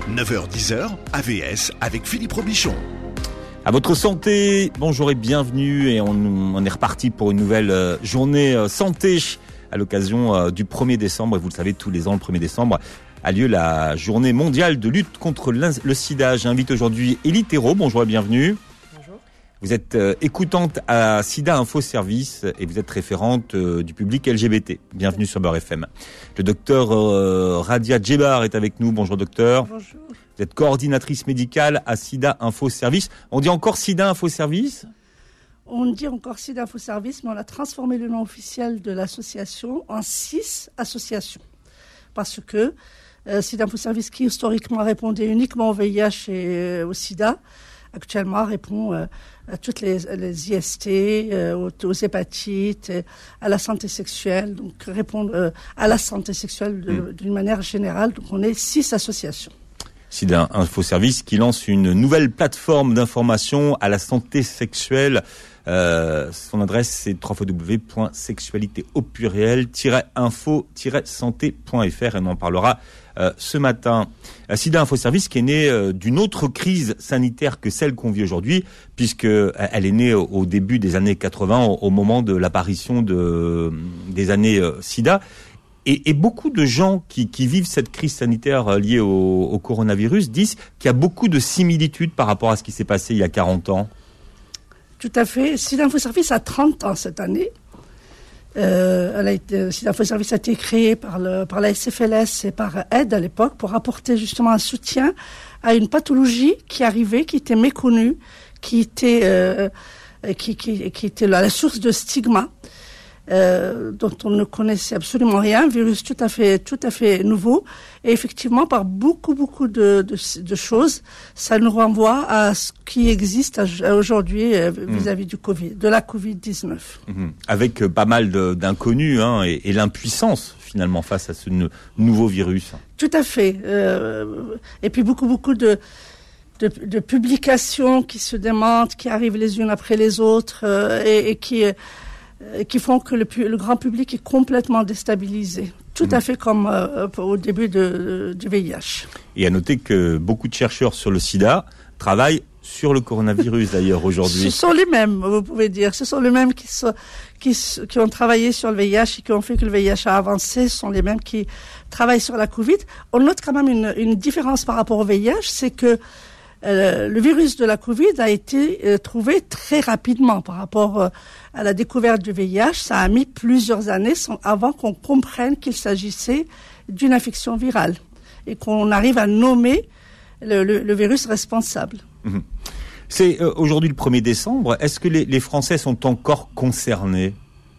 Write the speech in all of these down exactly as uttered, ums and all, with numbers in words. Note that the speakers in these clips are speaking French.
neuf heures dix heures, A V S avec Philippe Robichon. À votre santé, bonjour et bienvenue. Et on, on est reparti pour une nouvelle euh, journée euh, santé à l'occasion euh, du premier décembre. Et vous le savez, tous les ans, le premier décembre a lieu la journée mondiale de lutte contre le sida. J'invite aujourd'hui Élie Thérault. Bonjour et bienvenue. Bonjour. Vous êtes euh, écoutante à Sida Info Service et vous êtes référente euh, du public L G B T. Bienvenue sur Beurre F M. Le docteur euh, Radia Djebar est avec nous. Bonjour docteur. Bonjour. Vous êtes coordinatrice médicale à Sida Info Service. On dit encore Sida Info Service ? On dit encore Sida Info Service, mais on a transformé le nom officiel de l'association en six associations. Parce que euh, Sida Info Service, qui historiquement répondait uniquement au V I H et euh, au sida, actuellement répond euh, à toutes les, les I S T, euh, aux, aux hépatites, euh, à la santé sexuelle, donc répond euh, à la santé sexuelle de, mmh. d'une manière générale. Donc on est six associations. Sida Info Service qui lance une nouvelle plateforme d'information à la santé sexuelle. Euh, son adresse c'est w w w point sexualité au pluriel tiret info tiret santé point f r et on en parlera euh, ce matin. Euh, Sida Info Service qui est née euh, d'une autre crise sanitaire que celle qu'on vit aujourd'hui, puisque euh, elle est née au, au début des années quatre-vingts, au, au moment de l'apparition de des années euh, SIDA. Et, et beaucoup de gens qui, qui vivent cette crise sanitaire liée au, au coronavirus disent qu'il y a beaucoup de similitudes par rapport à ce qui s'est passé il y a quarante ans. Tout à fait. Sida Info Service a trente ans cette année. Euh, elle a été, Sida Info Service a été créé par, le, par la S F L S et par Aide à l'époque pour apporter justement un soutien à une pathologie qui arrivait, qui était méconnue, qui était, euh, qui, qui, qui était la source de stigma. Euh, dont on ne connaissait absolument rien, un virus tout à fait, tout à fait nouveau. Et effectivement, par beaucoup, beaucoup de, de, de choses, ça nous renvoie à ce qui existe aujourd'hui euh, vis-à-vis du Covid, de la covid dix-neuf. Mmh. Avec euh, pas mal de, d'inconnus hein, et, et l'impuissance finalement face à ce n- nouveau virus. Tout à fait. Euh, et puis beaucoup, beaucoup de... De, de publications qui se démentent, qui arrivent les unes après les autres euh, et, et qui... Euh, qui font que le, le grand public est complètement déstabilisé. Tout mmh. à fait comme euh, au début de, de, du V I H. Et à noter que beaucoup de chercheurs sur le sida travaillent sur le coronavirus d'ailleurs aujourd'hui. Ce sont les mêmes, vous pouvez dire. Ce sont les mêmes qui, sont, qui, qui ont travaillé sur le V I H et qui ont fait que le V I H a avancé. Ce sont les mêmes qui travaillent sur la Covid. On note quand même une, une différence par rapport au V I H, c'est que Euh, le virus de la Covid a été euh, trouvé très rapidement par rapport euh, à la découverte du V I H. Ça a mis plusieurs années sans, avant qu'on comprenne qu'il s'agissait d'une infection virale et qu'on arrive à nommer le, le, le virus responsable. Mmh. C'est euh, aujourd'hui le premier décembre. Est-ce que les, les Français sont encore concernés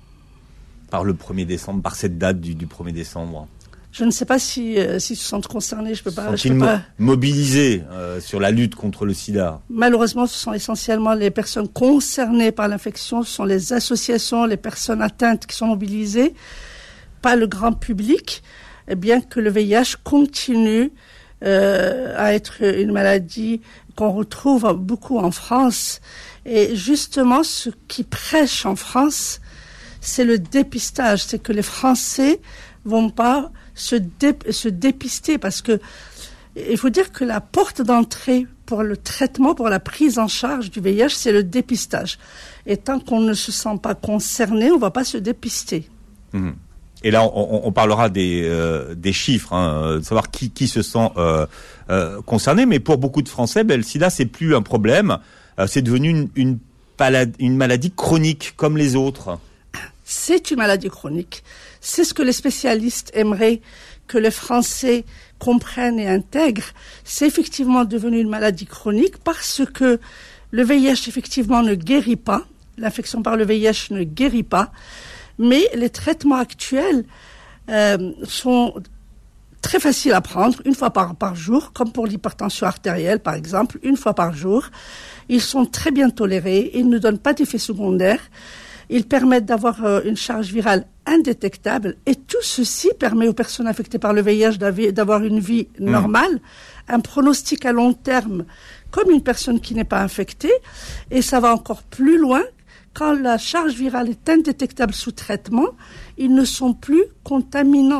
par le premier décembre, par cette date du, du premier décembre ? Je ne sais pas si euh, s'ils se sentent concernés. Je peux pas. Sont-ils je peux pas... mobilisés euh, sur la lutte contre le sida ? Malheureusement, ce sont essentiellement les personnes concernées par l'infection, ce sont les associations, les personnes atteintes qui sont mobilisées, pas le grand public, et bien que le V I H continue euh, à être une maladie qu'on retrouve beaucoup en France. Et justement, ce qui prêche en France, c'est le dépistage, c'est que les Français vont pas se, dé, se dépister parce que il faut dire que la porte d'entrée pour le traitement, pour la prise en charge du V I H, c'est le dépistage. Et tant qu'on ne se sent pas concerné, on ne va pas se dépister. Mmh. Et là, on, on parlera des, euh, des chiffres, hein, de savoir qui, qui se sent euh, euh, concerné. Mais pour beaucoup de Français, ben, le sida, c'est plus un problème. Euh, c'est devenu une, une, palade, une maladie chronique comme les autres. C'est une maladie chronique. C'est ce que les spécialistes aimeraient que les Français comprennent et intègrent. C'est effectivement devenu une maladie chronique parce que le V I H, effectivement, ne guérit pas. L'infection par le V I H ne guérit pas. Mais les traitements actuels euh, sont très faciles à prendre, une fois par, par jour, comme pour l'hypertension artérielle, par exemple, une fois par jour. Ils sont très bien tolérés, ils ne donnent pas d'effets secondaires. Ils permettent d'avoir euh, une charge virale indétectable et tout ceci permet aux personnes affectées par le V I H d'avoir une vie normale, mmh. un pronostic à long terme comme une personne qui n'est pas infectée. Et ça va encore plus loin. Quand la charge virale est indétectable sous traitement, ils ne sont plus contaminants.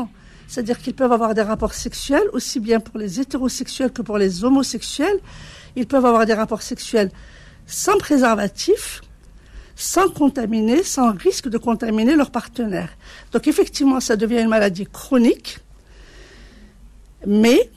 c'est-à-dire qu'ils peuvent avoir des rapports sexuels, aussi bien pour les hétérosexuels que pour les homosexuels. Ils peuvent avoir des rapports sexuels sans préservatif, sans contaminer, sans risque de contaminer leur partenaire. Donc effectivement, ça devient une maladie chronique, mais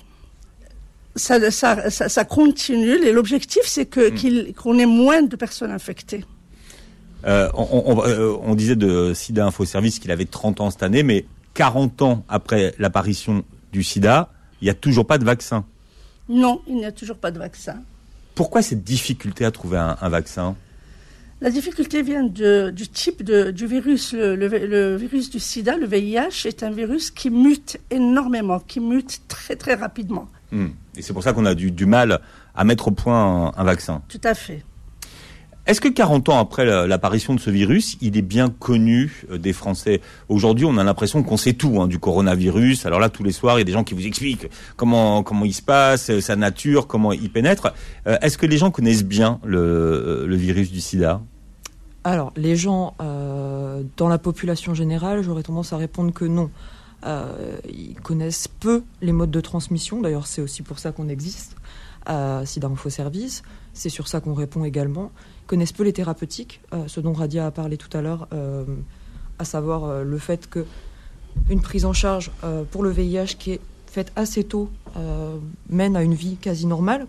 ça, ça, ça, ça continue. Et l'objectif, c'est que, mmh. qu'il, qu'on ait moins de personnes infectées. Euh, on, on, euh, on disait de Sida Info Service qu'il avait trente ans cette année, mais quarante ans après l'apparition du sida, il n'y a toujours pas de vaccin. Non, il n'y a toujours pas de vaccin. Pourquoi cette difficulté à trouver un, un vaccin ? La difficulté vient de, du type de, du virus. Le, le, le virus du sida, le V I H, est un virus qui mute énormément, qui mute très très rapidement. Mmh. Et c'est pour ça qu'on a du, du mal à mettre au point un, un vaccin. Tout à fait. Est-ce que quarante ans après l'apparition de ce virus, il est bien connu des Français ? Aujourd'hui, on a l'impression qu'on sait tout hein, du coronavirus. Alors là, tous les soirs, il y a des gens qui vous expliquent comment comment il se passe, sa nature, comment il pénètre. Euh, est-ce que les gens connaissent bien le, le virus du sida ? Alors, les gens, euh, dans la population générale, j'aurais tendance à répondre que non. Euh, ils connaissent peu les modes de transmission. D'ailleurs, c'est aussi pour ça qu'on existe. Euh, Sida Info Service, c'est sur ça qu'on répond également. Ils connaissent peu les thérapeutiques, euh, ce dont Radia a parlé tout à l'heure, euh, à savoir euh, le fait qu'une prise en charge euh, pour le V I H qui est faite assez tôt euh, mène à une vie quasi normale.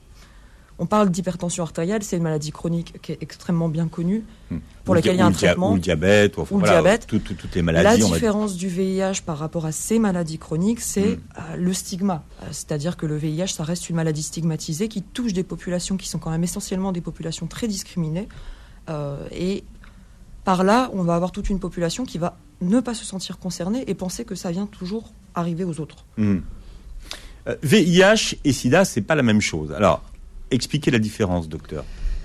On parle d'hypertension artérielle, c'est une maladie chronique qui est extrêmement bien connue, mmh. pour ou laquelle il y a un dia- traitement. Ou le diabète, ou, enfin, ou voilà, le diabète. Tout, tout, toutes les maladies. La on différence va... du V I H par rapport à ces maladies chroniques, c'est mmh. euh, le stigma. Euh, c'est-à-dire que le V I H, ça reste une maladie stigmatisée qui touche des populations qui sont quand même essentiellement des populations très discriminées. Euh, et par là, on va avoir toute une population qui va ne pas se sentir concernée et penser que ça vient toujours arriver aux autres. Mmh. Euh, V I H et sida, c'est pas la même chose. Alors, expliquez la différence, docteur.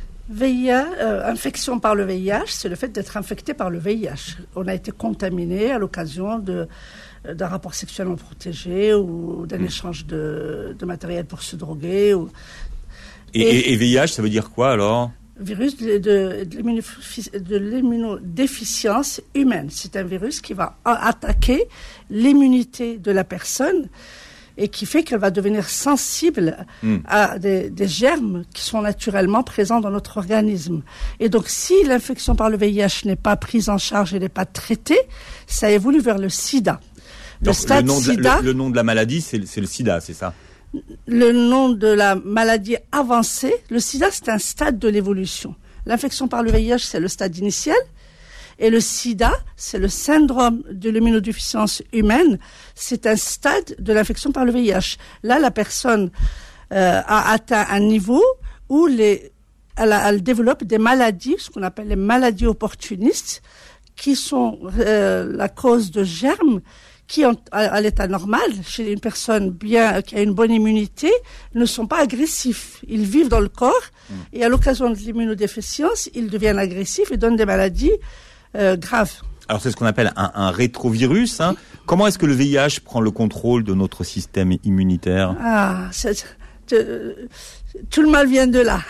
V I H, euh, infection par le V I H, c'est le fait d'être infecté par le V I H. On a été contaminé à l'occasion de, d'un rapport sexuellement protégé ou d'un mmh. échange de, de matériel pour se droguer. Ou... Et, et, et V I H, ça veut dire quoi alors ? Virus de, de, de l'immunodéficience humaine. C'est un virus qui va attaquer l'immunité de la personne et qui fait qu'elle va devenir sensible mmh. à des, des germes qui sont naturellement présents dans notre organisme. Et donc, si l'infection par le V I H n'est pas prise en charge et n'est pas traitée, ça évolue vers le sida. Le, donc, stade le, nom sida, de la, le, le nom de la maladie, c'est, c'est le sida, c'est ça ? Le nom de la maladie avancée, le sida, c'est un stade de l'évolution. L'infection par le V I H, c'est le stade initial. Et le sida, c'est le syndrome de l'immunodéficience humaine. C'est un stade de l'infection par le V I H. Là, la personne euh, a atteint un niveau où les, elle, a, elle développe des maladies, ce qu'on appelle les maladies opportunistes, qui sont euh, la cause de germes qui, en, à, à l'état normal, chez une personne bien qui a une bonne immunité, ne sont pas agressifs. Ils vivent dans le corps mmh. et à l'occasion de l'immunodéficience, ils deviennent agressifs et donnent des maladies Euh, grave. Alors c'est ce qu'on appelle un, un rétrovirus. Hein. Comment est-ce que le V I H prend le contrôle de notre système immunitaire ? Ah, c'est, c'est, tout le mal vient de là.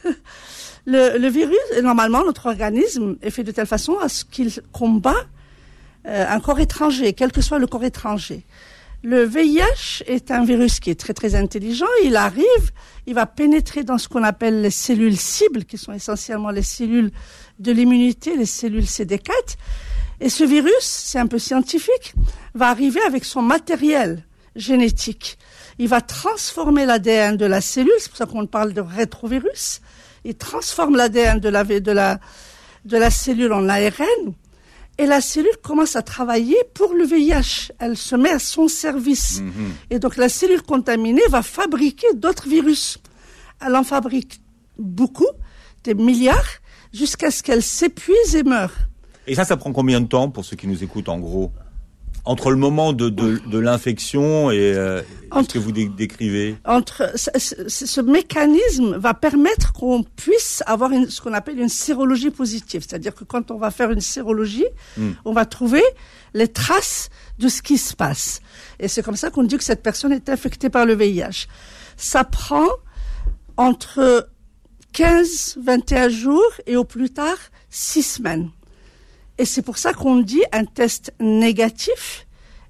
le, le virus, normalement, notre organisme est fait de telle façon à ce qu'il combat euh, un corps étranger, quel que soit le corps étranger. Le V I H est un virus qui est très très intelligent. Il arrive, il va pénétrer dans ce qu'on appelle les cellules cibles, qui sont essentiellement les cellules de l'immunité, les cellules C D quatre. Et ce virus, c'est un peu scientifique, va arriver avec son matériel génétique. Il va transformer l'A D N de la cellule, c'est pour ça qu'on parle de rétrovirus. Il transforme l'A D N de la, de la, de la cellule en A R N. Et la cellule commence à travailler pour le V I H. Elle se met à son service. Mmh. Et donc la cellule contaminée va fabriquer d'autres virus. Elle en fabrique beaucoup, des milliards, jusqu'à ce qu'elle s'épuise et meure. Et ça, ça prend combien de temps pour ceux qui nous écoutent en gros ? Entre le moment de, de, de l'infection et euh, entre, ce que vous dé- décrivez entre, ce, ce, ce mécanisme va permettre qu'on puisse avoir une, ce qu'on appelle une sérologie positive. C'est-à-dire que quand on va faire une sérologie, mm. on va trouver les traces de ce qui se passe. Et c'est comme ça qu'on dit que cette personne est infectée par le V I H. Ça prend entre quinze, vingt et un jours et au plus tard six semaines. Et c'est pour ça qu'on dit un test négatif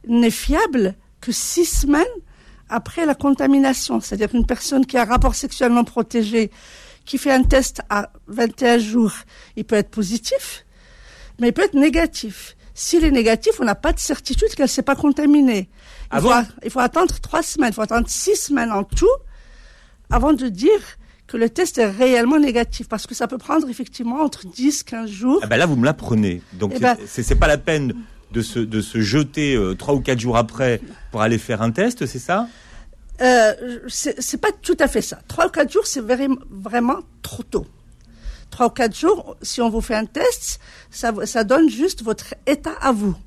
n'est fiable que six semaines après la contamination. C'est-à-dire qu'une personne qui a un rapport sexuel non protégé, qui fait un test à vingt et un jours, il peut être positif, mais il peut être négatif. S'il est négatif, on n'a pas de certitude qu'elle ne s'est pas contaminée. Il, ah faut, bon a, il faut attendre trois semaines, il faut attendre six semaines en tout, avant de dire que le test est réellement négatif, parce que ça peut prendre effectivement entre dix et quinze jours. Ah ben là, vous me l'apprenez. Donc, eh c'est, ben, c'est, c'est pas la peine de se, de se jeter euh, trois ou quatre jours après pour aller faire un test, c'est ça? euh, c'est, c'est pas tout à fait ça. Trois ou quatre jours, c'est very, vraiment trop tôt. Trois ou quatre jours, si on vous fait un test, ça, ça donne juste votre état à vous.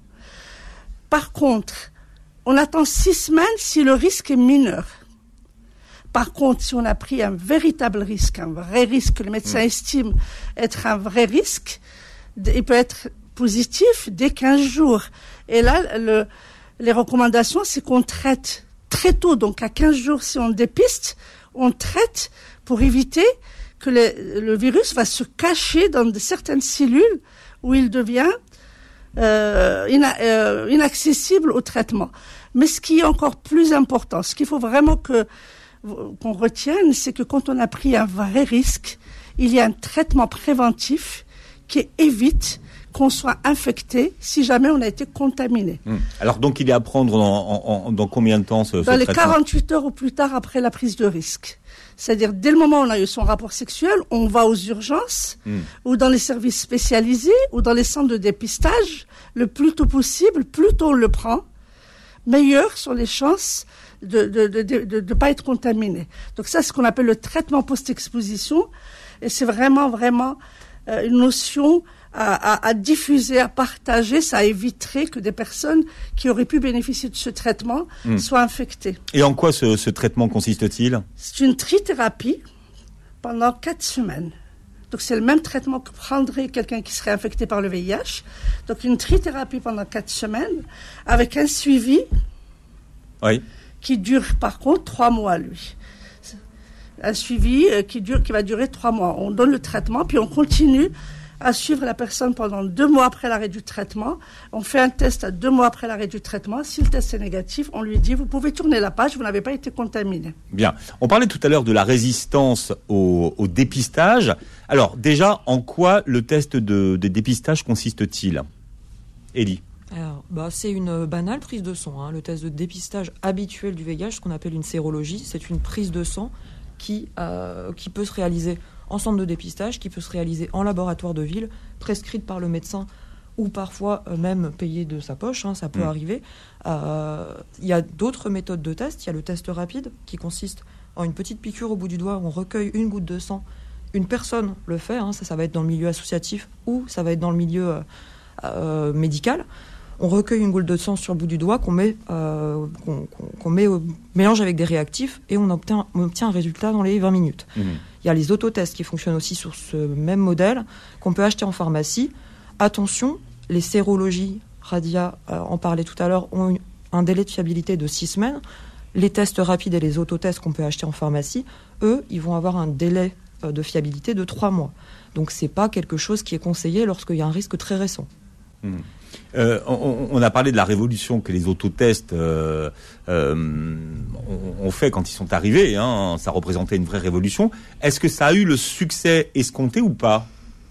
Par contre, on attend six semaines si le risque est mineur. Par contre, si on a pris un véritable risque, un vrai risque que le médecin mmh. estime être un vrai risque, il peut être positif dès quinze jours. Et là, le, les recommandations, c'est qu'on traite très tôt. Donc, à quinze jours, si on dépiste, on traite pour éviter que le, le virus va se cacher dans de certaines cellules où il devient euh, ina, euh, inaccessible au traitement. Mais ce qui est encore plus important, ce qu'il faut vraiment que qu'on retienne, c'est que quand on a pris un vrai risque, il y a un traitement préventif qui évite qu'on soit infecté si jamais on a été contaminé. Mmh. Alors donc il est à prendre dans, en, en, dans combien de temps ce, ce traitement ? Dans les quarante-huit heures ou plus tard après la prise de risque. C'est-à-dire dès le moment où on a eu son rapport sexuel, on va aux urgences mmh. ou dans les services spécialisés ou dans les centres de dépistage le plus tôt possible. Plus tôt on le prend, meilleures sont les chances de de de de, de, de pas être contaminé. Donc ça, c'est ce qu'on appelle le traitement post-exposition, et c'est vraiment vraiment euh, une notion à, à, à diffuser, à partager. Ça éviterait que des personnes qui auraient pu bénéficier de ce traitement mmh. soient infectées. Et en quoi ce, ce traitement consiste-t-il ? C'est une trithérapie pendant quatre semaines. Donc c'est le même traitement que prendrait quelqu'un qui serait infecté par le V I H. Donc une trithérapie pendant quatre semaines avec un suivi. Oui. Qui dure par contre trois mois, lui. Un suivi qui dure, qui va durer trois mois. On donne le traitement, puis on continue à suivre la personne pendant deux mois après l'arrêt du traitement. On fait un test à deux mois après l'arrêt du traitement. Si le test est négatif, on lui dit, vous pouvez tourner la page, vous n'avez pas été contaminé. Bien. On parlait tout à l'heure de la résistance au, au dépistage. Alors, déjà, en quoi le test de, de dépistage consiste-t-il ? Élie ? Alors, bah, c'est une banale prise de sang. Hein. Le test de dépistage habituel du V I H, ce qu'on appelle une sérologie, c'est une prise de sang qui, euh, qui peut se réaliser en centre de dépistage, qui peut se réaliser en laboratoire de ville, prescrite par le médecin ou parfois euh, même payée de sa poche, hein, ça peut mmh. arriver. Euh, il y a d'autres méthodes de test. Il y a le test rapide qui consiste en une petite piqûre au bout du doigt où on recueille une goutte de sang. Une personne le fait, hein, ça, ça va être dans le milieu associatif ou ça va être dans le milieu euh, euh, médical. On recueille une goutte de sang sur le bout du doigt qu'on met, euh, qu'on, qu'on met au mélange avec des réactifs et on obtient, on obtient un résultat dans les vingt minutes. Mmh. Il y a les autotests qui fonctionnent aussi sur ce même modèle qu'on peut acheter en pharmacie. Attention, les sérologies, Radia euh, en parlait tout à l'heure, ont une, un délai de fiabilité de six semaines. Les tests rapides et les autotests qu'on peut acheter en pharmacie, eux, ils vont avoir un délai euh, de fiabilité de trois mois. Donc c'est pas quelque chose qui est conseillé lorsqu'il y a un risque très récent. Mmh. Euh, on, on a parlé de la révolution que les autotests euh, euh, ont, ont fait quand ils sont arrivés. Hein, ça représentait une vraie révolution. Est-ce que ça a eu le succès escompté ou pas ?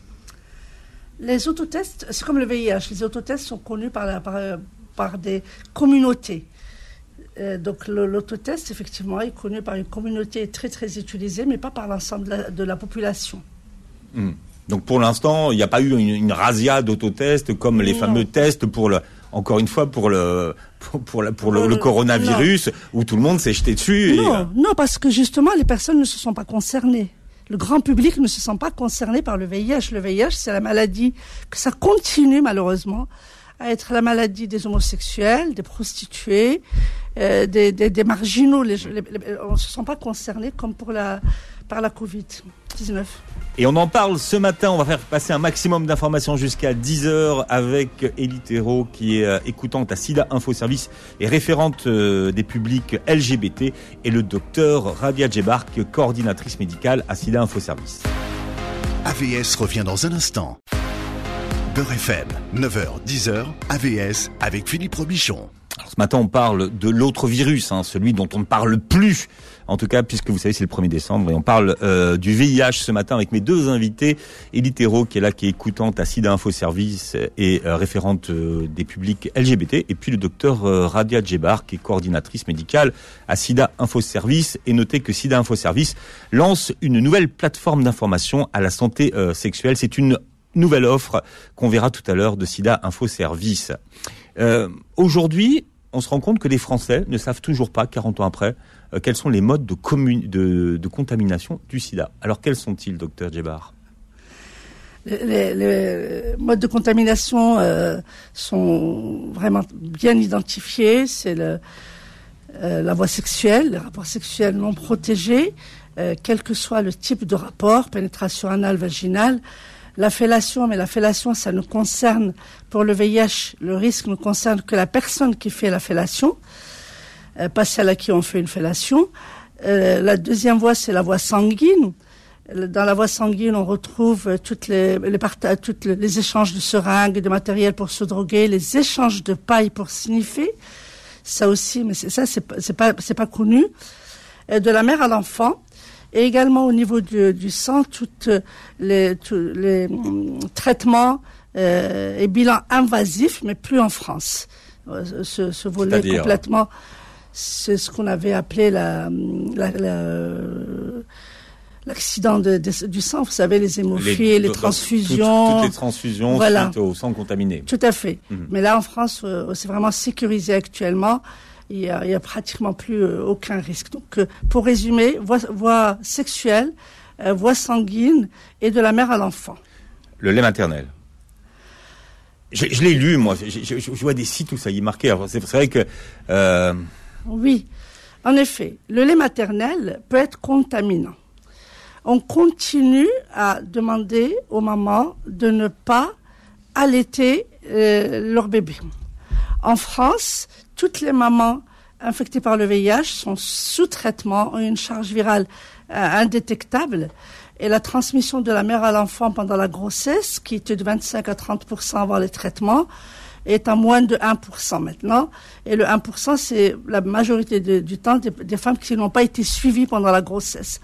Les autotests, c'est comme le V I H. Les autotests sont connus par, la, par, par des communautés. Euh, donc le, l'autotest, effectivement, est connu par une communauté très très utilisée, mais pas par l'ensemble de la, de la population. Mmh. Donc pour l'instant, il n'y a pas eu une, une razzia d'autotests comme les non. fameux tests pour le, encore une fois pour le pour, pour, la, pour le, le, le coronavirus non. où tout le monde s'est jeté dessus. Non, et, euh... non, parce que justement les personnes ne se sont pas concernées. Le grand public ne se sent pas concerné par le V I H. Le V I H, c'est la maladie que ça continue malheureusement à être la maladie des homosexuels, des prostituées, euh, des, des, des marginaux. Les, les, les, on ne se sent pas concerné comme pour la par la covid dix-neuf. Et on en parle ce matin, on va faire passer un maximum d'informations jusqu'à dix heures avec Élie Thérault qui est euh, écoutante à SIDA Info Service et référente euh, des publics L G B T et le docteur Rabia Djebark, coordinatrice médicale à SIDA Info Service. A V S revient dans un instant. Beurre F M, neuf heures, dix heures, A V S avec Philippe Robichon. Alors, ce matin, on parle de l'autre virus, hein, celui dont on ne parle plus. En tout cas, puisque vous savez, c'est le premier décembre et on parle euh, du V I H ce matin avec mes deux invités. Élie Thérault, qui est là, qui est écoutante à SIDA Info Service et euh, référente euh, des publics L G B T. Et puis le docteur euh, Radia Djebar, qui est coordinatrice médicale à SIDA Info Service. Et notez que SIDA Info Service lance une nouvelle plateforme d'information à la santé euh, sexuelle. C'est une nouvelle offre qu'on verra tout à l'heure de SIDA Info Service. Euh, aujourd'hui, on se rend compte que les Français ne savent toujours pas, quarante ans après, euh, quels sont les modes de, commun... de, de contamination du sida. Alors, quels sont-ils, docteur Djebar ? Les, les modes de contamination euh, sont vraiment bien identifiés. C'est le, euh, la voie sexuelle, les rapports sexuels non protégés, euh, quel que soit le type de rapport, pénétration anale, vaginale. La fellation, mais la fellation, ça ne concerne, pour le V I H, le risque ne concerne que la personne qui fait la fellation, euh, pas celle à qui on fait une fellation. Euh, la deuxième voie, c'est la voie sanguine. Dans la voie sanguine, on retrouve toutes les, les, parta- toutes les échanges de seringues, de matériel pour se droguer, les échanges de paille pour sniffer. Ça aussi, mais c'est, ça, c'est, c'est pas, c'est pas connu. Euh, de la mère à l'enfant. Et également au niveau du, du sang, toutes les, tous les hum, traitements euh, et bilans invasifs, mais plus en France. Ce, ce volet C'est-à-dire complètement, c'est ce qu'on avait appelé la, la, la, l'accident de, de, du sang. Vous savez, les hémophiles, les, les transfusions. Toutes, toutes les transfusions voilà. Suite au sang contaminé. Tout à fait. Mmh. Mais là, en France, euh, c'est vraiment sécurisé actuellement. Il y a, il y a pratiquement plus euh, aucun risque. Donc, euh, pour résumer, voie, voie sexuelle, euh, voie sanguine et de la mère à l'enfant. Le lait maternel. Je, je l'ai lu, moi. Je, je, je vois des sites où ça y est marqué. Alors, c'est, c'est vrai que... Euh... Oui. En effet, le lait maternel peut être contaminant. On continue à demander aux mamans de ne pas allaiter euh, leur bébé. En France, toutes les mamans infectées par le V I H sont sous traitement, ont une charge virale euh, indétectable. Et la transmission de la mère à l'enfant pendant la grossesse, qui était de vingt-cinq à trente pour cent avant les traitements, est à moins de un pour cent maintenant. Et le un pour cent, c'est la majorité de, du temps des, des femmes qui n'ont pas été suivies pendant la grossesse.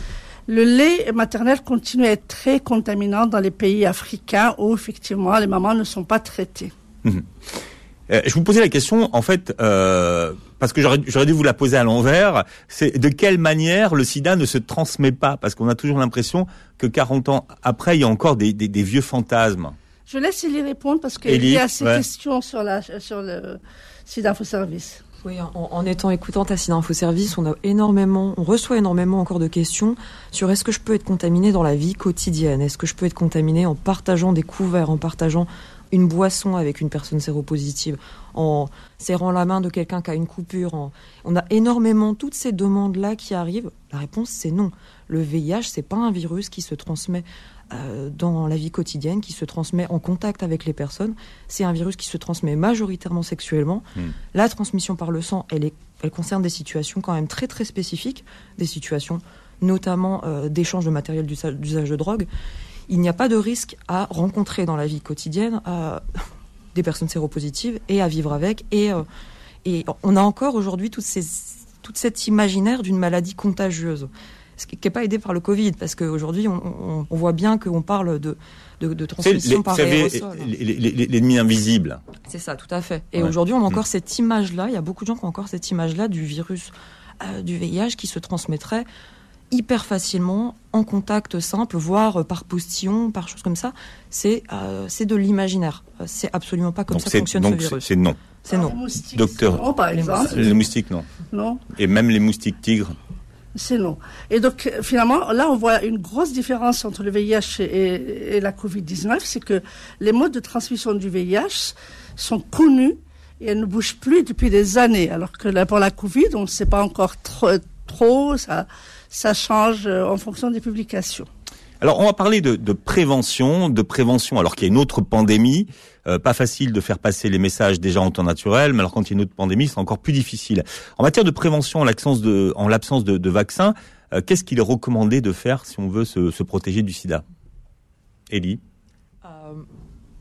Le lait maternel continue à être très contaminant dans les pays africains où, effectivement, les mamans ne sont pas traitées. Mmh. Euh, je vous posais la question, en fait, euh, parce que j'aurais, j'aurais dû vous la poser à l'envers, c'est de quelle manière le sida ne se transmet pas ? Parce qu'on a toujours l'impression que quarante ans après, il y a encore des, des, des vieux fantasmes. Je laisse Élie répondre parce qu'il y a ces ouais. questions sur, la, sur le SIDA Info Service. Oui, en, en étant écoutante à SIDA Info Service, on a énormément, on reçoit énormément encore de questions sur est-ce que je peux être contaminée dans la vie quotidienne ? Est-ce que je peux être contaminée en partageant des couverts, en partageant une boisson avec une personne séropositive, en serrant la main de quelqu'un qui a une coupure. En... On a énormément toutes ces demandes-là qui arrivent. La réponse, c'est non. Le V I H, c'est pas un virus qui se transmet euh, dans la vie quotidienne, qui se transmet en contact avec les personnes. C'est un virus qui se transmet majoritairement sexuellement. Mmh. La transmission par le sang, elle, est, elle concerne des situations quand même très très spécifiques, des situations notamment euh, d'échange de matériel d'usage, d'usage de drogue. Il n'y a pas de risque à rencontrer dans la vie quotidienne euh, des personnes séropositives et à vivre avec. Et, euh, et on a encore aujourd'hui toute, ces, toute cet imaginaire d'une maladie contagieuse, ce qui n'est pas aidé par le Covid, parce qu'aujourd'hui, on, on, on voit bien qu'on parle de, de, de transmission les, par aérosol. L'ennemi invisible. C'est ça, tout à fait. Et ouais. aujourd'hui, on a encore mmh. cette image-là, il y a beaucoup de gens qui ont encore cette image-là du virus, euh, du V I H qui se transmettrait hyper facilement, en contact simple, voire par postillon, par choses comme ça. C'est, euh, c'est de l'imaginaire. C'est absolument pas comme donc ça fonctionne donc ce virus. C'est non. C'est non. Moustiques, Docteur. C'est non, par exemple. Les moustiques, non. Non. Et même les moustiques tigres. C'est non. Et donc, finalement, là, on voit une grosse différence entre le V I H et, et la covid dix-neuf, c'est que les modes de transmission du V I H sont connus et elles ne bougent plus depuis des années. Alors que là, pour la Covid, on ne sait pas encore trop, trop ça... ça change en fonction des publications. Alors, on va parler de, de prévention, de prévention, alors qu'il y a une autre pandémie. Euh, pas facile de faire passer les messages déjà en temps naturel, mais alors quand il y a une autre pandémie, c'est encore plus difficile. En matière de prévention, en l'absence de, en l'absence de, de vaccins, euh, qu'est-ce qu'il est recommandé de faire si on veut se, se protéger du sida ? Élie ? euh,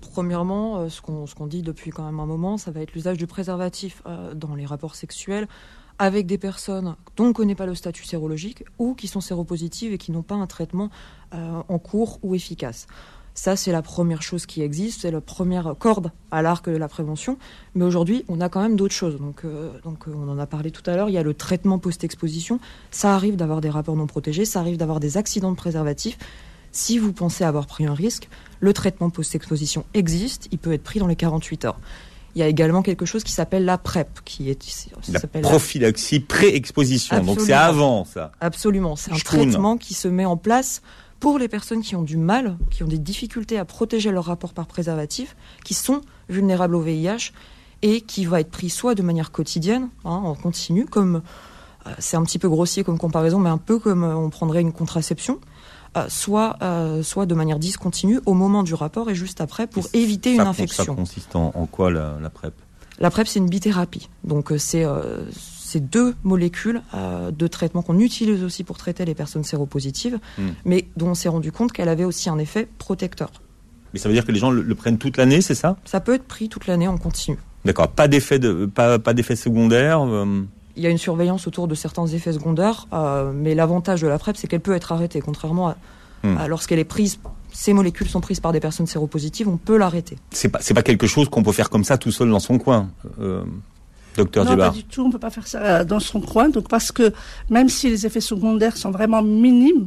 Premièrement, euh, ce qu'on ce qu'on dit depuis quand même un moment, ça va être l'usage du préservatif euh, dans les rapports sexuels avec des personnes dont on ne connaît pas le statut sérologique ou qui sont séropositives et qui n'ont pas un traitement euh, en cours ou efficace. Ça, c'est la première chose qui existe, c'est la première corde à l'arc de la prévention. Mais aujourd'hui, on a quand même d'autres choses. Donc, euh, donc on en a parlé tout à l'heure, il y a le traitement post-exposition. Ça arrive d'avoir des rapports non protégés, ça arrive d'avoir des accidents de préservatifs. Si vous pensez avoir pris un risque, le traitement post-exposition existe, il peut être pris dans les quarante-huit heures. Il y a également quelque chose qui s'appelle la PrEP, qui est ça la s'appelle prophylaxie pré-exposition. Absolument. Donc c'est avant ça. Absolument, c'est un Schpoun. traitement qui se met en place pour les personnes qui ont du mal, qui ont des difficultés à protéger leur rapport par préservatif, qui sont vulnérables au V I H et qui va être pris soit de manière quotidienne, hein, en continu, comme euh, c'est un petit peu grossier comme comparaison, mais un peu comme euh, on prendrait une contraception. Euh, soit, euh, soit de manière discontinue au moment du rapport et juste après pour Et éviter ça, une infection. Ça consiste en, en quoi la, la PrEP? La PrEP, c'est une bithérapie. Donc, euh, c'est, euh, c'est deux molécules euh, de traitement qu'on utilise aussi pour traiter les personnes séropositives, mm. mais dont on s'est rendu compte qu'elle avait aussi un effet protecteur. Mais ça veut dire que les gens le, le prennent toute l'année, c'est ça? Ça peut être pris toute l'année en continu. D'accord. Pas d'effet de, pas, pas d'effet secondaire euh... Il y a une surveillance autour de certains effets secondaires, euh, mais l'avantage de la PrEP, c'est qu'elle peut être arrêtée. Contrairement à, hmm. à lorsqu'elle est prise, ces molécules sont prises par des personnes séropositives, on peut l'arrêter. C'est pas, c'est pas quelque chose qu'on peut faire comme ça tout seul dans son coin, euh, docteur Non, Djebar. pas du tout, on peut pas faire ça dans son coin. Donc parce que même si les effets secondaires sont vraiment minimes,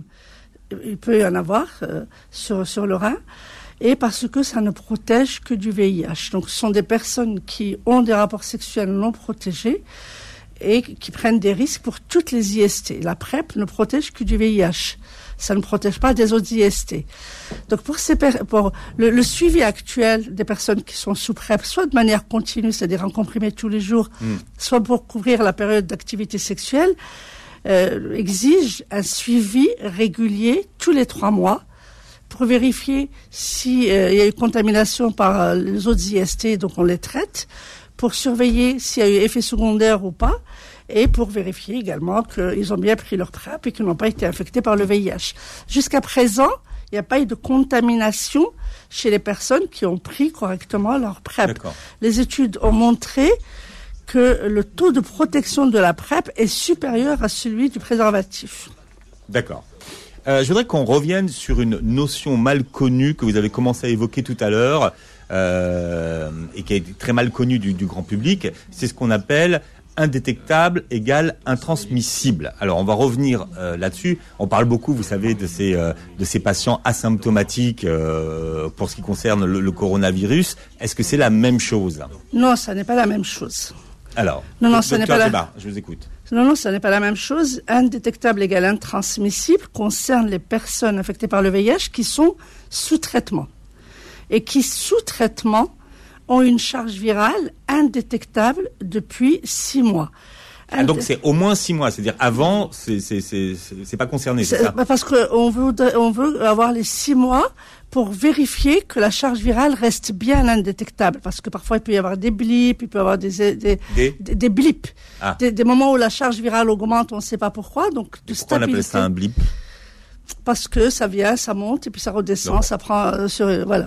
il peut y en avoir euh, sur sur le rein. Et parce que ça ne protège que du V I H. Donc ce sont des personnes qui ont des rapports sexuels non protégés et qui prennent des risques pour toutes les I S T. La PrEP ne protège que du V I H. Ça ne protège pas des autres I S T. Donc pour, ces per- pour le, le suivi actuel des personnes qui sont sous PrEP, soit de manière continue, c'est-à-dire en comprimé tous les jours, mmh. soit pour couvrir la période d'activité sexuelle, euh, exige un suivi régulier tous les trois mois pour vérifier s'il euh, y a eu contamination par euh, les autres I S T, donc on les traite, pour surveiller s'il y a eu effet secondaire ou pas, et pour vérifier également qu'ils ont bien pris leur PrEP et qu'ils n'ont pas été infectés par le V I H. Jusqu'à présent, il n'y a pas eu de contamination chez les personnes qui ont pris correctement leur PrEP. D'accord. Les études ont montré que le taux de protection de la PrEP est supérieur à celui du préservatif. D'accord. Euh, je voudrais qu'on revienne sur une notion mal connue que vous avez commencé à évoquer tout à l'heure euh, et qui est très mal connue du, du grand public. C'est ce qu'on appelle indétectable égale intransmissible. Alors on va revenir euh, là-dessus. On parle beaucoup, vous savez, de ces euh, de ces patients asymptomatiques euh, pour ce qui concerne le, le coronavirus. Est-ce que c'est la même chose? Non, ça n'est pas la même chose. Alors, non, non, ça n'est pas la... Djebar, je vous écoute. Non, non, ça n'est pas la même chose. Indétectable égale intransmissible concerne les personnes infectées par le V I H qui sont sous traitement et qui, sous traitement, ont une charge virale indétectable depuis six mois. Ah, donc c'est au moins six mois, c'est-à-dire avant, c'est c'est c'est c'est pas concerné, c'est, c'est ça? Parce que on veut on veut avoir les six mois pour vérifier que la charge virale reste bien indétectable, parce que parfois il peut y avoir des blips, il peut y avoir des des des, des, des blips, ah. des, des moments où la charge virale augmente, on ne sait pas pourquoi, donc de pourquoi stabilité. on appelle ça un blip? Parce que ça vient, ça monte et puis ça redescend, donc. ça prend euh, sur voilà.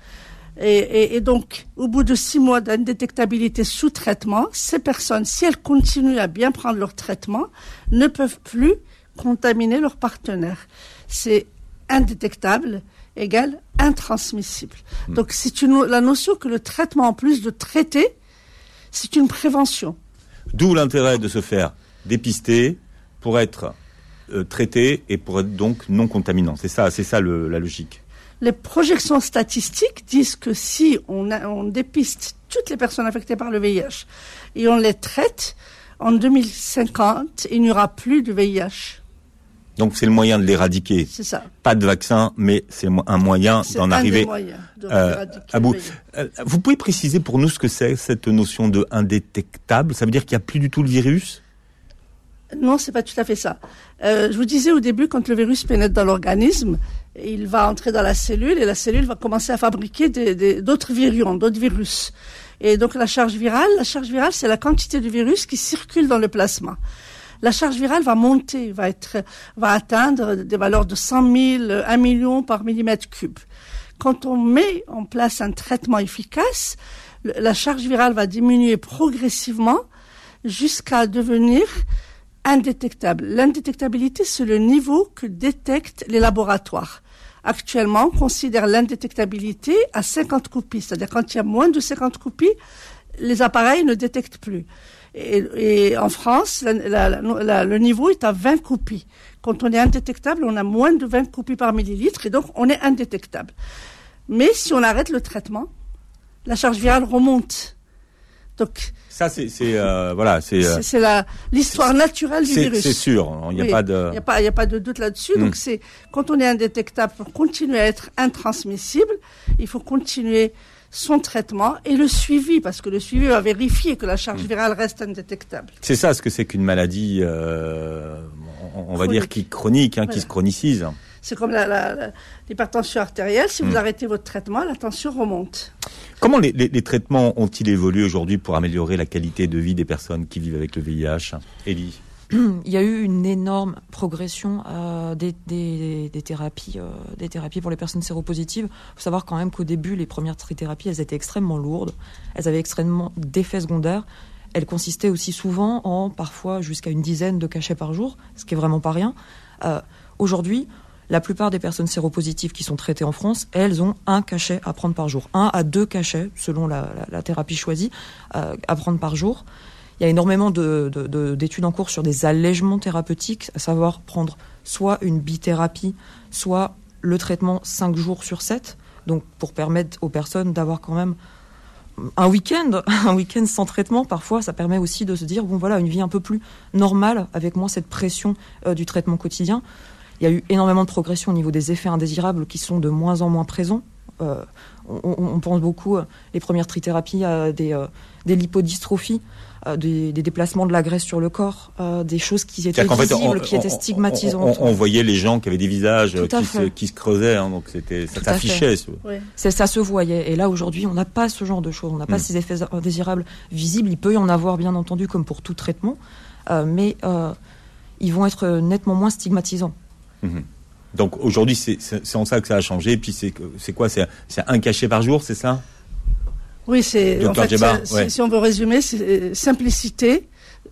Et, et, et donc, au bout de six mois d'indétectabilité sous traitement, ces personnes, si elles continuent à bien prendre leur traitement, ne peuvent plus contaminer leur partenaire. C'est indétectable égale intransmissible. Mmh. Donc, c'est une, la notion que le traitement, en plus de traiter, c'est une prévention. D'où l'intérêt de se faire dépister pour être euh, traité et pour être donc non contaminant. C'est ça, c'est ça le, la logique. Les projections statistiques disent que si on, a, on dépiste toutes les personnes affectées par le V I H et on les traite, en deux mille cinquante, il n'y aura plus de V I H. Donc c'est le moyen de l'éradiquer. C'est ça. Pas de vaccin, mais c'est un moyen c'est d'en un arriver des moyens de euh, à bout. Euh, vous pouvez préciser pour nous ce que c'est cette notion de indétectable? Ça veut dire qu'il n'y a plus du tout le virus? Non, c'est pas tout à fait ça. Euh, je vous disais au début, quand le virus pénètre dans l'organisme, il va entrer dans la cellule et la cellule va commencer à fabriquer des, des, d'autres virions, d'autres virus. Et donc la charge virale, la charge virale, c'est la quantité de virus qui circule dans le plasma. La charge virale va monter, va être, va atteindre des valeurs de cent mille, un million par millimètre cube. quand on met en place un traitement efficace, la charge virale va diminuer progressivement jusqu'à devenir indétectable. L'indétectabilité, c'est le niveau que détectent les laboratoires. Actuellement, on considère l'indétectabilité à cinquante copies. C'est-à-dire quand il y a moins de cinquante copies, les appareils ne détectent plus. Et, et en France, la, la, la, le niveau est à vingt copies. Quand on est indétectable, on a moins de vingt copies par millilitre et donc on est indétectable. Mais si on arrête le traitement, la charge virale remonte. Donc ça c'est c'est euh, voilà c'est c'est, c'est la l'histoire c'est, naturelle du c'est, virus. C'est sûr, il n'y a oui, pas de il y a pas il y a pas de doute là-dessus. Mm. Donc c'est quand on est indétectable pour continuer à être intransmissible, il faut continuer son traitement et le suivi, parce que le suivi va vérifier que la charge virale reste indétectable. C'est ça ce que c'est qu'une maladie, euh, on, on va chronique. dire qui chronique, hein, voilà. qui se chronicise. C'est comme la, la, la, l'hypertension artérielle. Si vous mmh. arrêtez votre traitement, la tension remonte. Comment les, les, les traitements ont-ils évolué aujourd'hui pour améliorer la qualité de vie des personnes qui vivent avec le V I H ? Élie ? Il y a eu une énorme progression euh, des, des, des, thérapies, euh, des thérapies pour les personnes séropositives. Il faut savoir quand même qu'au début, les premières thérapies, elles étaient extrêmement lourdes. Elles avaient extrêmement d'effets secondaires. Elles consistaient aussi souvent en parfois jusqu'à une dizaine de cachets par jour, ce qui est vraiment pas rien. Euh, aujourd'hui, la plupart des personnes séropositives qui sont traitées en France, elles ont un cachet à prendre par jour. Un à deux cachets, selon la, la, la thérapie choisie, euh, à prendre par jour. Il y a énormément de, de, de, d'études en cours sur des allègements thérapeutiques, à savoir prendre soit une bithérapie, soit le traitement cinq jours sur sept, donc pour permettre aux personnes d'avoir quand même un week-end, un week-end sans traitement. Parfois, ça permet aussi de se dire, bon voilà, une vie un peu plus normale, avec moins cette pression euh, du traitement quotidien. Il y a eu énormément de progression au niveau des effets indésirables qui sont de moins en moins présents. Euh, on, on pense beaucoup, euh, les premières trithérapies, à des, euh, des lipodystrophies, euh, des, des déplacements de la graisse sur le corps, euh, des choses qui étaient visibles, fait, on, qui étaient stigmatisantes. On, on, on voyait les gens qui avaient des visages qui se, qui se creusaient, hein, donc c'était, ça s'affichait. Oui. C'est, ça se voyait. Et là, aujourd'hui, on n'a pas ce genre de choses. On n'a pas mmh. ces effets indésirables visibles. Il peut y en avoir, bien entendu, comme pour tout traitement, euh, mais euh, ils vont être nettement moins stigmatisants. Mmh. Donc aujourd'hui, c'est, c'est, c'est en ça que ça a changé. Et puis c'est, c'est quoi c'est, c'est un cachet par jour, c'est ça ? Oui, c'est, en fait, Djebar, c'est, ouais. si on veut résumer, c'est simplicité,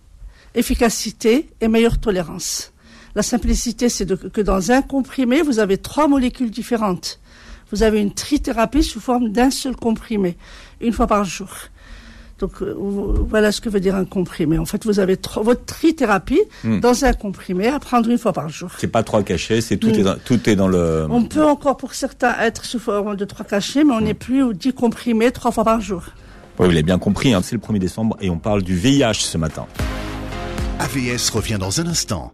efficacité et meilleure tolérance. La simplicité, c'est de, que dans un comprimé, vous avez trois molécules différentes. Vous avez une trithérapie sous forme d'un seul comprimé, une fois par jour. Donc euh, voilà ce que veut dire un comprimé. En fait, vous avez tro- votre trithérapie mmh. dans un comprimé à prendre une fois par jour. C'est pas trois cachets, c'est tout, mmh. est dans, tout est dans le... On peut encore pour certains être sous forme de trois cachets, mais on n'est mmh. plus aux dix comprimés trois fois par jour. Oui, vous l'avez bien compris, hein, c'est le premier décembre et on parle du V I H ce matin. A V S revient dans un instant.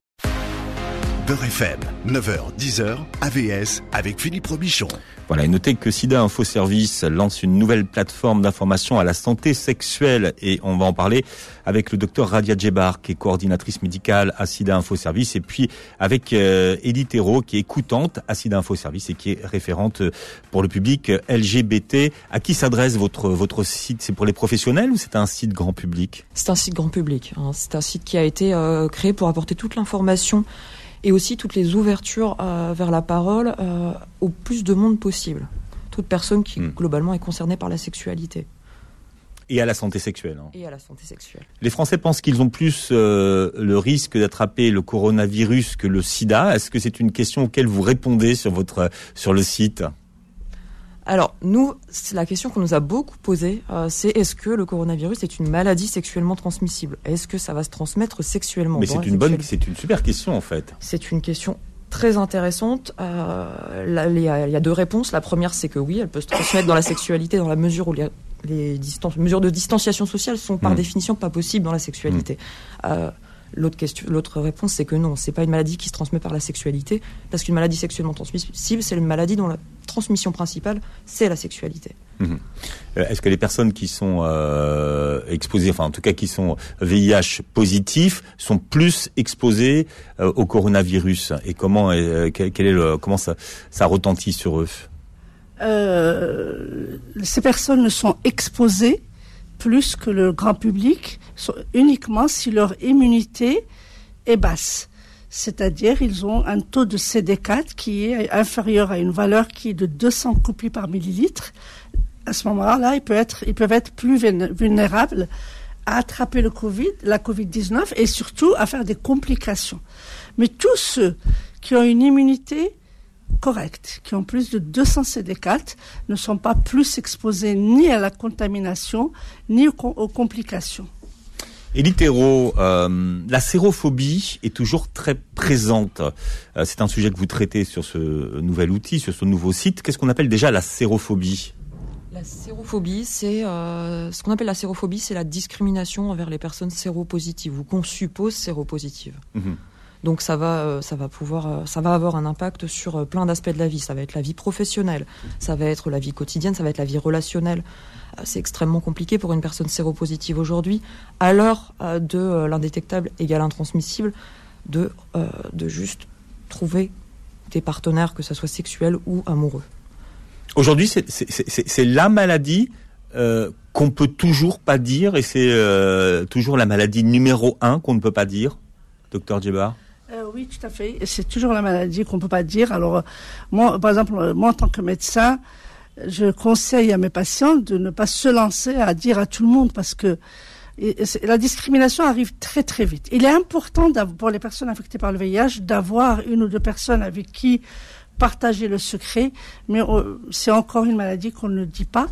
Beurre F M, neuf heures dix heures, A V S avec Philippe Robichon. Voilà, et notez que SIDA Info Service lance une nouvelle plateforme d'information à la santé sexuelle et on va en parler avec le docteur Radia Djebar qui est coordinatrice médicale à SIDA Info Service et puis avec euh, Élie Thérault qui est écoutante à SIDA Info Service et qui est référente pour le public L G B T. À qui s'adresse votre votre site ? C'est pour les professionnels ou c'est un site grand public ? C'est un site grand public. Hein. C'est un site qui a été euh, créé pour apporter toute l'information et aussi toutes les ouvertures euh, vers la parole euh, au plus de monde possible. Toute personne qui, mmh. globalement, est concernée par la sexualité. Et à la santé sexuelle. Hein. Et à la santé sexuelle. Les Français pensent qu'ils ont plus euh, le risque d'attraper le coronavirus que le sida. Est-ce que c'est une question auquel vous répondez sur, votre, sur le site ? Alors, nous, c'est la question qu'on nous a beaucoup posée, euh, c'est est-ce que le coronavirus est une maladie sexuellement transmissible ? Est-ce que ça va se transmettre sexuellement ? Mais c'est une bonne, c'est une super question en fait. C'est une question très intéressante. Euh, là, il y a, il y a deux réponses. La première, c'est que oui, elle peut se transmettre dans la sexualité dans la mesure où les, les distances, mesures de distanciation sociale sont par mmh. définition pas possibles dans la sexualité. Mmh. Euh, L'autre question, l'autre réponse, c'est que non, c'est pas une maladie qui se transmet par la sexualité, parce qu'une maladie sexuellement transmissible, c'est une maladie dont la transmission principale, c'est la sexualité. Mmh. Est-ce que les personnes qui sont euh, exposées, enfin en tout cas qui sont V I H positifs, sont plus exposées euh, au coronavirus ? Et comment, euh, quel, quel est le, comment ça, ça retentit sur eux ? euh, Ces personnes ne sont exposées plus que le grand public, uniquement si leur immunité est basse. C'est-à-dire, ils ont un taux de C D quatre qui est inférieur à une valeur qui est de deux cents copies par millilitre. À ce moment-là, ils peuvent être, ils peuvent être plus vulnérables à attraper le Covid, la covid dix-neuf et surtout à faire des complications. Mais tous ceux qui ont une immunité correcte, qui ont plus de deux cents C D quatre, ne sont pas plus exposés ni à la contamination, ni aux, aux complications. Élie Thérault, euh, la sérophobie est toujours très présente. Euh, c'est un sujet que vous traitez sur ce nouvel outil, sur ce nouveau site. Qu'est-ce qu'on appelle déjà la sérophobie ? La sérophobie, c'est euh, ce qu'on appelle la sérophobie, c'est la discrimination envers les personnes séropositives ou qu'on suppose séropositives. Mmh. Donc ça va, euh, ça va pouvoir, euh, ça va avoir un impact sur euh, plein d'aspects de la vie. Ça va être la vie professionnelle, ça va être la vie quotidienne, ça va être la vie relationnelle. Euh, c'est extrêmement compliqué pour une personne séropositive aujourd'hui, à l'heure euh, de euh, l'indétectable égale intransmissible, de euh, de juste trouver des partenaires, que ça soit sexuel ou amoureux. Aujourd'hui, c'est, c'est, c'est, c'est la maladie euh, qu'on peut toujours pas dire, et c'est euh, toujours la maladie numéro un qu'on ne peut pas dire, docteur Djebar. Euh, oui, tout à fait. C'est toujours la maladie qu'on ne peut pas dire. Alors, moi, par exemple, moi, en tant que médecin, je conseille à mes patients de ne pas se lancer à dire à tout le monde parce que la discrimination arrive très, très vite. Il est important pour les personnes infectées par le V I H d'avoir une ou deux personnes avec qui partager le secret, mais c'est encore une maladie qu'on ne dit pas.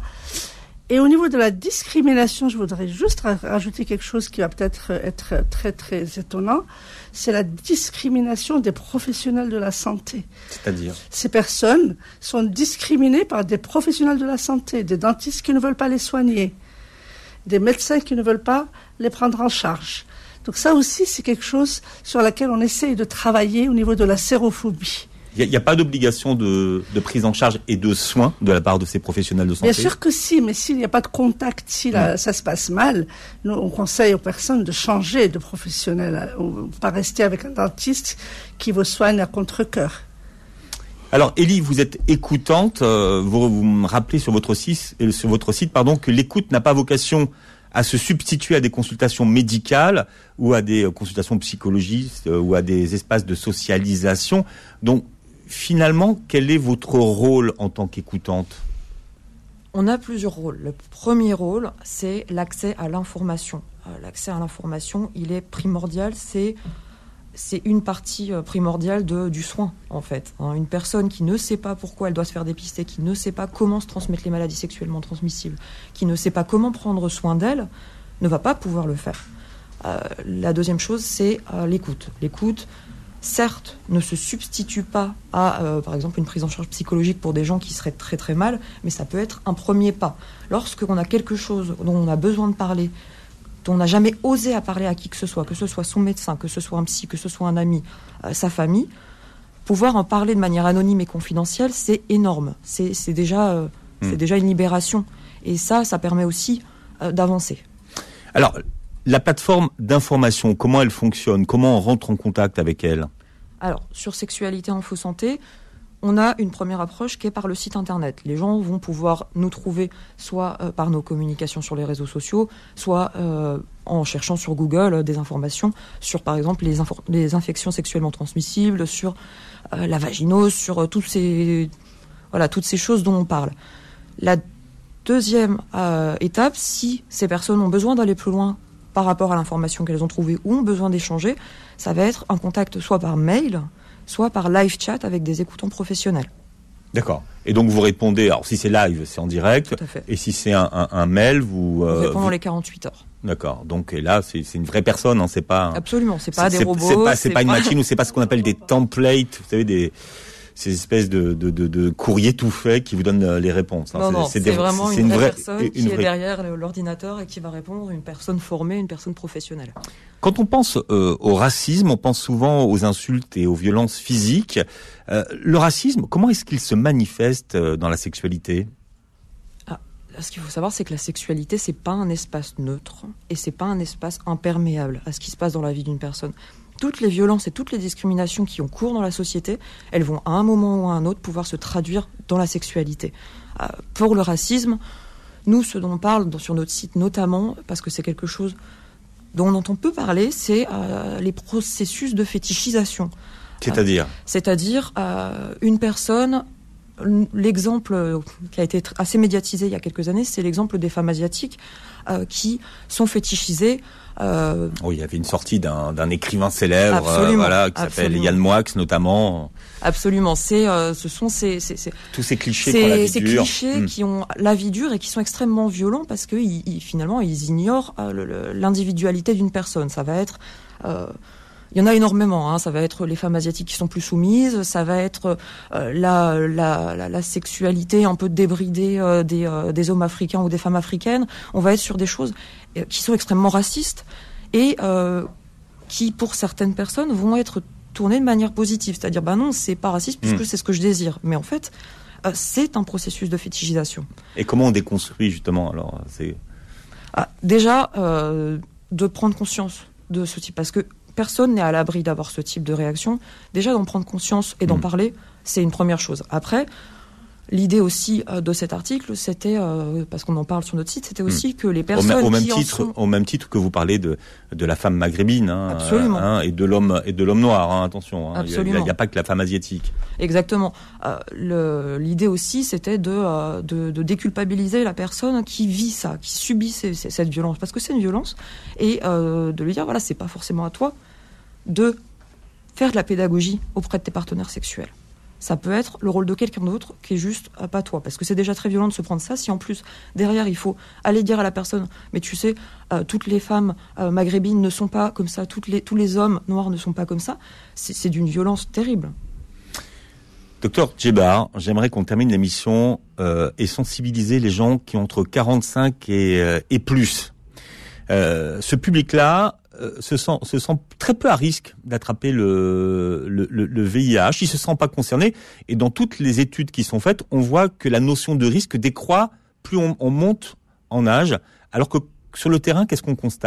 Et au niveau de la discrimination, je voudrais juste rajouter quelque chose qui va peut-être être très, très étonnant. C'est la discrimination des professionnels de la santé. C'est-à-dire ? Ces personnes sont discriminées par des professionnels de la santé, des dentistes qui ne veulent pas les soigner, des médecins qui ne veulent pas les prendre en charge. Donc ça aussi, c'est quelque chose sur laquelle on essaye de travailler au niveau de la sérophobie. Il n'y a, a pas d'obligation de, de prise en charge et de soins de la part de ces professionnels de santé ? Bien sûr que si, mais s'il n'y a pas de contact, si la, mmh. ça se passe mal, nous, on conseille aux personnes de changer de professionnel. On ne peut pas rester avec un dentiste qui vous soigne à contre-cœur. Alors, Élie, vous êtes écoutante. Euh, vous, vous me rappelez sur votre site, sur votre site pardon, que l'écoute n'a pas vocation à se substituer à des consultations médicales ou à des consultations psychologiques euh, ou à des espaces de socialisation. Donc, finalement, quel est votre rôle en tant qu'écoutante ? On a plusieurs rôles. Le premier rôle, c'est l'accès à l'information. Euh, l'accès à l'information, il est primordial. C'est, c'est une partie euh, primordiale de, du soin, en fait. Hein, une personne qui ne sait pas pourquoi elle doit se faire dépister, qui ne sait pas comment se transmettre les maladies sexuellement transmissibles, qui ne sait pas comment prendre soin d'elle, ne va pas pouvoir le faire. Euh, la deuxième chose, c'est euh, l'écoute. L'écoute, certes, ne se substitue pas à, euh, par exemple, une prise en charge psychologique pour des gens qui seraient très très mal, mais ça peut être un premier pas. Lorsqu'on a quelque chose dont on a besoin de parler, dont on n'a jamais osé à parler à qui que ce soit, que ce soit son médecin, que ce soit un psy, que ce soit un ami, euh, sa famille, pouvoir en parler de manière anonyme et confidentielle, c'est énorme. C'est, c'est, déjà, euh, mmh. c'est déjà une libération. Et ça, ça permet aussi euh, d'avancer. Alors, la plateforme d'information, comment elle fonctionne ? Comment on rentre en contact avec elle ? Alors, sur Sexualité Info Santé, on a une première approche qui est par le site internet. Les gens vont pouvoir nous trouver soit euh, par nos communications sur les réseaux sociaux, soit euh, en cherchant sur Google euh, des informations sur, par exemple, les, infor- les infections sexuellement transmissibles, sur euh, la vaginose, sur euh, toutes ces, voilà, toutes ces choses dont on parle. La deuxième euh, étape, si ces personnes ont besoin d'aller plus loin par rapport à l'information qu'elles ont trouvée ou ont besoin d'échanger, ça va être un contact soit par mail, soit par live chat avec des écoutants professionnels. D'accord. Et donc vous répondez, alors si c'est live, c'est en direct. Tout à fait. Et si c'est un, un, un mail, vous... Euh, on répond vous... dans les quarante-huit heures. D'accord. Donc et là, c'est, c'est une vraie personne, hein, c'est pas... Un... Absolument, c'est pas c'est, des robots. C'est pas, c'est c'est pas pas une machine ou c'est pas ce qu'on appelle des templates, vous savez, des... ces espèces de, de, de, de courriers tout faits qui vous donnent les réponses. Hein. Non, c'est, non, c'est, c'est des, vraiment c'est une, vraie, vraie personne une qui vraie... est derrière l'ordinateur et qui va répondre, une personne formée, une personne professionnelle. Quand on pense euh, au racisme, on pense souvent aux insultes et aux violences physiques. Euh, le racisme, comment est-ce qu'il se manifeste euh, dans la sexualité ? Ah, là, ce qu'il faut savoir, c'est que la sexualité, c'est pas un espace neutre et c'est pas un espace imperméable à ce qui se passe dans la vie d'une personne. Toutes les violences et toutes les discriminations qui ont cours dans la société, elles vont à un moment ou à un autre pouvoir se traduire dans la sexualité. Euh, pour le racisme, nous, ce dont on parle sur notre site notamment, parce que c'est quelque chose dont, dont on peut parler, c'est euh, les processus de fétichisation. C'est-à-dire euh, C'est-à-dire euh, une personne, l'exemple qui a été assez médiatisé il y a quelques années, c'est l'exemple des femmes asiatiques euh, qui sont fétichisées. Euh, oh, il y avait une sortie d'un, d'un écrivain célèbre, euh, voilà, qui absolument. s'appelle Yann Moix notamment. Absolument, c'est, euh, ce sont ces, ces, ces tous ces clichés, ces, qui ont la vie ces dure. clichés mmh. qui ont la vie dure et qui sont extrêmement violents parce que ils, ils, finalement ils ignorent euh, le, le, l'individualité d'une personne. Ça va être euh, il y en a énormément, hein. Ça va être les femmes asiatiques qui sont plus soumises, ça va être euh, la, la, la, la sexualité un peu débridée euh, des, euh, des hommes africains ou des femmes africaines. On va être sur des choses euh, qui sont extrêmement racistes et euh, qui, pour certaines personnes, vont être tournées de manière positive. C'est-à-dire, bah non, c'est pas raciste puisque mmh. c'est ce que je désire. Mais en fait, euh, c'est un processus de fétichisation. Et comment on déconstruit justement alors c'est... Ah, déjà, euh, de prendre conscience de ce type, parce que personne n'est à l'abri d'avoir ce type de réaction. Déjà, d'en prendre conscience et d'en mmh. parler, c'est une première chose. Après, l'idée aussi euh, de cet article, c'était, euh, parce qu'on en parle sur notre site, c'était aussi mmh. que les personnes au, au même qui titre, en sont... au même titre que vous parlez de de la femme maghrébine, hein, Absolument. Hein, et de l'homme et de l'homme noir. Hein, attention, hein, Absolument. il n'y a, a pas que la femme asiatique. Exactement. Euh, le, l'idée aussi, c'était de, euh, de de déculpabiliser la personne qui vit ça, qui subit ces, ces, cette violence, parce que c'est une violence, et euh, de lui dire voilà, c'est pas forcément à toi de faire de la pédagogie auprès de tes partenaires sexuels. Ça peut être le rôle de quelqu'un d'autre qui est juste euh, pas toi, parce que c'est déjà très violent de se prendre ça. Si en plus derrière il faut aller dire à la personne, mais tu sais, euh, toutes les femmes euh, maghrébines ne sont pas comme ça, toutes les tous les hommes noirs ne sont pas comme ça, c'est, c'est d'une violence terrible. Docteur Djebar, j'aimerais qu'on termine l'émission euh, et sensibiliser les gens qui ont entre quarante-cinq et, euh, et plus. Euh, ce public-là euh, se sent se sent très peu à risque d'attraper le, le le le V I H. Il se sent pas concerné. Et dans toutes les études qui sont faites, on voit que la notion de risque décroît plus on, on monte en âge. Alors que sur le terrain, qu'est-ce qu'on constate ?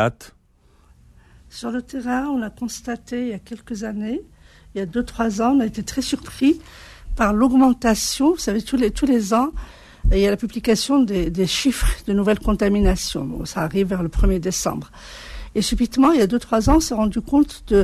Sur le terrain, on a constaté il y a quelques années, il y a deux trois ans, on a été très surpris par l'augmentation. Vous savez, tous les tous les ans, il y a la publication des, des chiffres de nouvelles contaminations. Bon, ça arrive vers le premier décembre. Et subitement, il y a deux, trois ans, on s'est rendu compte de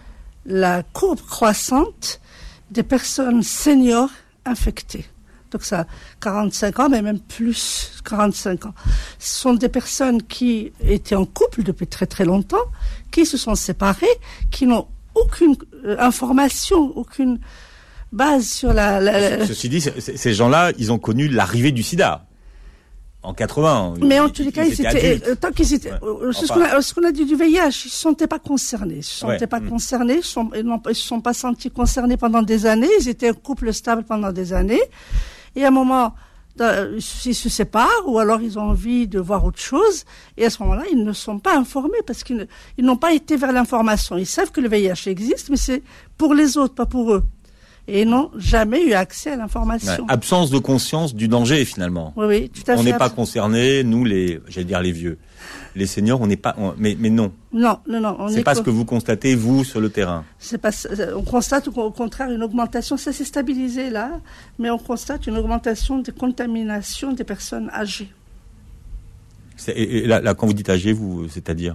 la courbe croissante des personnes seniors infectées. Donc ça, quarante-cinq ans, mais même plus, quarante-cinq ans. Ce sont des personnes qui étaient en couple depuis très très longtemps, qui se sont séparées, qui n'ont aucune euh, information, aucune base sur la... la, la... Ceci dit, c- c- ces gens-là, ils ont connu l'arrivée du sida en quatre-vingts. Mais en ils, tous les cas, ils ils étaient étaient... Euh, tant qu'ils étaient... Ouais. Euh, c'est Enfin... ce, qu'on a, ce qu'on a dit du V I H, ils ne se sentaient pas concernés. Ils ne se sentaient ouais. pas mmh. concernés, ils ne se sont pas sentis concernés pendant des années, ils étaient un couple stable pendant des années. Et à un moment, ils se séparent, ou alors ils ont envie de voir autre chose, et à ce moment-là, ils ne sont pas informés, parce qu'ils ne, ils n'ont pas été vers l'information. Ils savent que le V I H existe, mais c'est pour les autres, pas pour eux. Et ils n'ont jamais eu accès à l'information. Ouais, absence de conscience du danger, finalement. Oui, oui, tout à fait. On n'est pas concernés, nous, les, j'allais dire les vieux. Les seniors, on n'est pas, on, mais, mais non. Non, non, non. On c'est est pas co- ce que vous constatez, vous, sur le terrain. C'est pas, on constate au contraire une augmentation, ça s'est stabilisé là, mais on constate une augmentation des contaminations des personnes âgées. C'est, et, et là, là, quand vous dites âgé, vous, c'est-à-dire?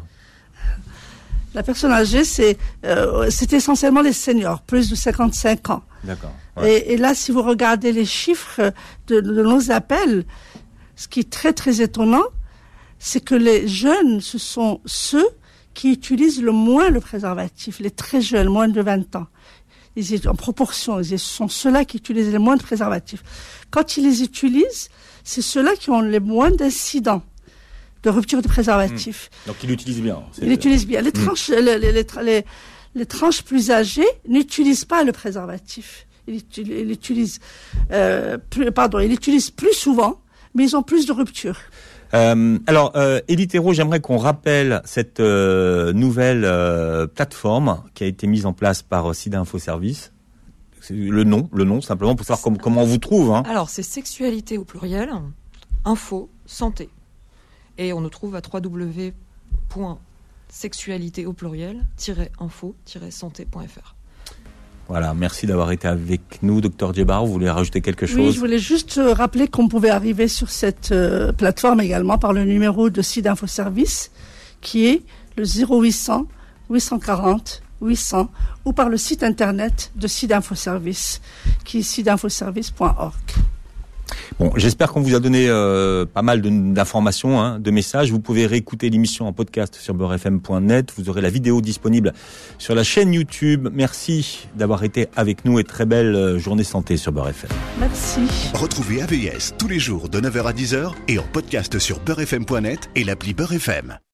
La personne âgée, c'est, euh, c'est essentiellement les seniors, plus de cinquante-cinq ans. D'accord. Ouais. Et, et là, si vous regardez les chiffres de, de nos appels, ce qui est très très étonnant, c'est que les jeunes, ce sont ceux qui utilisent le moins le préservatif, les très jeunes, moins de vingt ans. Ils, en proportion, ce sont ceux-là qui utilisent le moins de préservatifs. Quand ils les utilisent, c'est ceux-là qui ont les moins d'incidents de rupture de préservatif. Mmh. Donc ils l'utilisent bien. C'est... Ils l'utilisent bien. Les tranches, mmh. les, les, les, les, les tranches plus âgées n'utilisent pas le préservatif. Ils, ils l'utilisent, euh, plus, pardon, ils l'utilisent plus souvent, mais ils ont plus de ruptures. Euh, alors, euh, Élie Thérault, j'aimerais qu'on rappelle cette euh, nouvelle euh, plateforme qui a été mise en place par euh, SIDA Info Service. C'est le nom, le nom simplement pour savoir com- comment on vous trouve. Hein. Alors, c'est sexualité au pluriel, info, santé. Et on nous trouve à w w w point sexualité au pluriel info santé point f r. Voilà, merci d'avoir été avec nous, docteur Djebar. Vous voulez rajouter quelque chose ? Oui, je voulais juste rappeler qu'on pouvait arriver sur cette euh, plateforme également par le numéro de SIDA Info Service, qui est le zéro huit cents huit cent quarante huit cents ou par le site internet de SIDInfoservice qui est sidinfoservice point org. Bon, j'espère qu'on vous a donné euh, pas mal de, d'informations, hein, de messages. Vous pouvez réécouter l'émission en podcast sur beurre f m point net. Vous aurez la vidéo disponible sur la chaîne YouTube. Merci d'avoir été avec nous et très belle journée santé sur Beurre F M. Merci. Retrouvez A V S tous les jours de neuf heures à dix heures et en podcast sur beurre f m point net et l'appli Beurre F M.